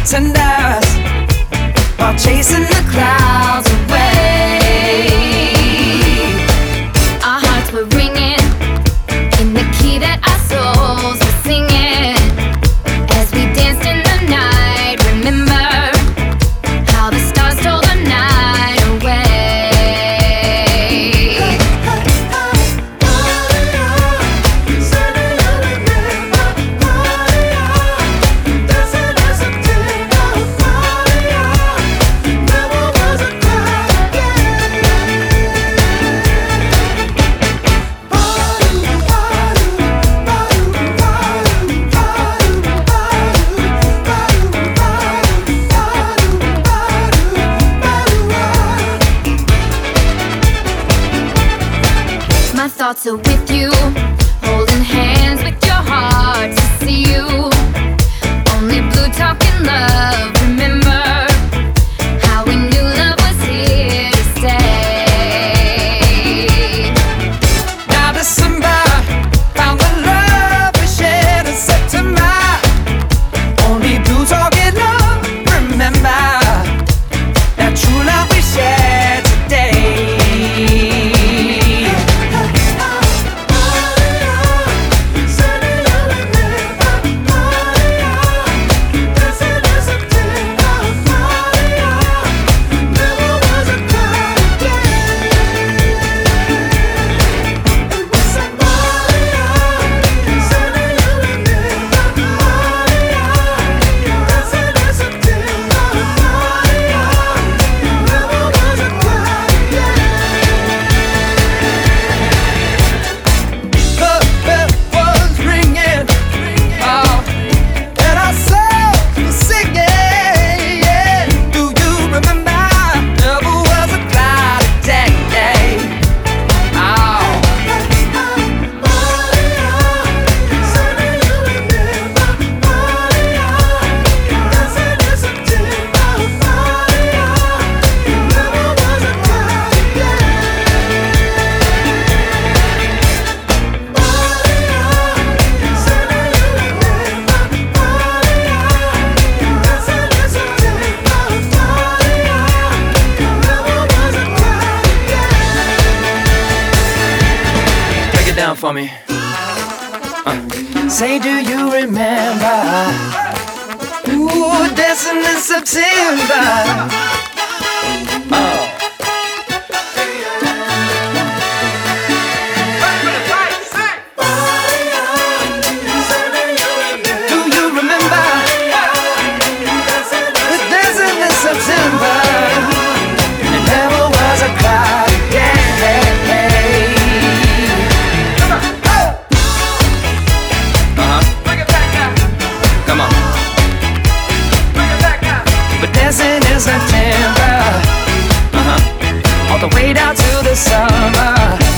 hearts and us while chasing the clouds away. Our hearts were ringing in the key that our souls were singing as we danced in the night. Remember how the stars stole the night away. My thoughts are with you, holding hands with your heart to see you. Only blue talking love. Remember how we knew love was here to stay. Now December found the love we shared in September. Only blue talking love. Remember that true love we shared today. Down for me. Say, do you remember? Ooh, dancing in September. Oh. Do you remember? Dancing in September. It never was a cloud again. Dancing in September, all the way down to the summer.